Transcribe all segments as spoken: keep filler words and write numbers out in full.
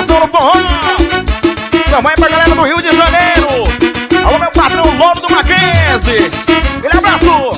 sensação no forró. Também pra galera do Rio de Janeiro. Alô, meu patrão Louro do Mackenzie. Aquele abraço.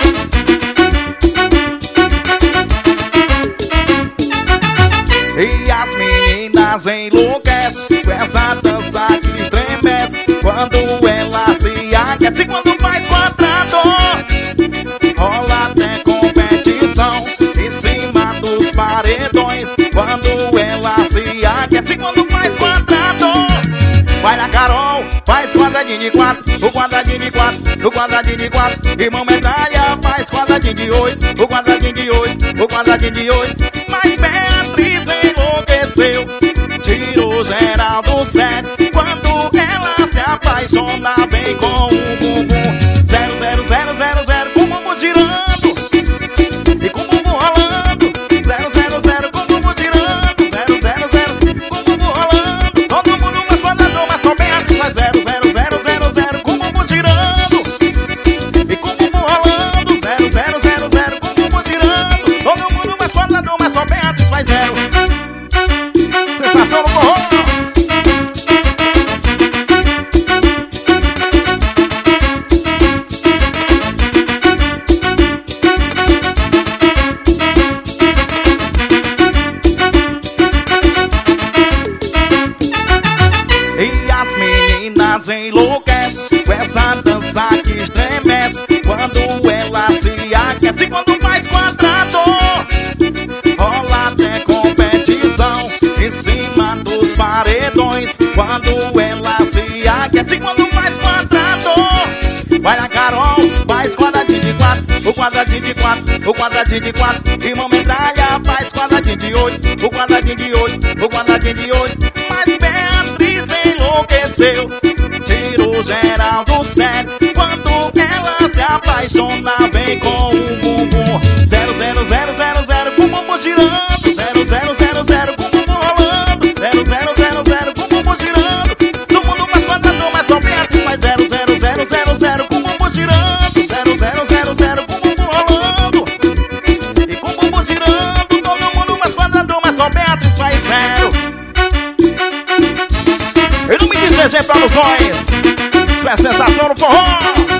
E as meninas enlouquecem com essa dança que estremece quando ela se aquece, quando faz quadrado. Rola até competição em cima dos paredões quando ela se aquece, quando faz quadrado. Vai na Carol, faz quadradinho de quatro, o quadradinho de quatro, o quadradinho de quatro. Irmão Medalha faz quadradinho de oito, o quadradinho de oito, o quadradinho de oito. Mas Beatriz enlouqueceu, tirou geral do sério quando ela se apaixona, vem com o bumbum zero, zero, zero, zero, zero, com o bumbum girando e com o bumbum rolando. Zero, zero, zero, com o bumbum girando. Zero, zero, zero, com o bumbum rolando. Todo mundo mais quadradão, mas só Beatriz faz zero, zero, zero, zero, zero, com o bumbum girando e com o bumbum rolando. Zero, zero, zero, zero, com o bumbum girando. Todo mundo mais quadradão, mas só Beatriz faz zero. Sensação no forró. E as meninas enlouquecem com essa dança que estremece quando ela se aquece, quando faz quadrado. Rola até competição em cima dos paredões quando ela se aquece, quando faz quadrado. Vai na Carol, faz quadradinho de quatro, o quadradinho de quatro, o quadradinho de quatro. Irmão Medalha faz quadradinho de oito, o quadradinho de oito, o quadradinho de oito. Mas Beatriz enlouqueceu, tirou geral do sério quando ela se apaixona, vem com o bumbum zero, zero, zero, zero, zero, com o bumbum girando. Zero, zero, zero, zero, com o bumbum rolando. Zero, zero, zero, zero, com o bumbum girando. Todo mundo mais quadradão, mas só Beatriz faz zero, zero, zero, zero, zero, com o bumbum girando. Zero, zero, zero, zero, com o bumbum rolando e com o bumbum girando. Todo mundo mais quadradão, mas só Beatriz faz zero. Em nome de G G Produções, isso é sensação no forró.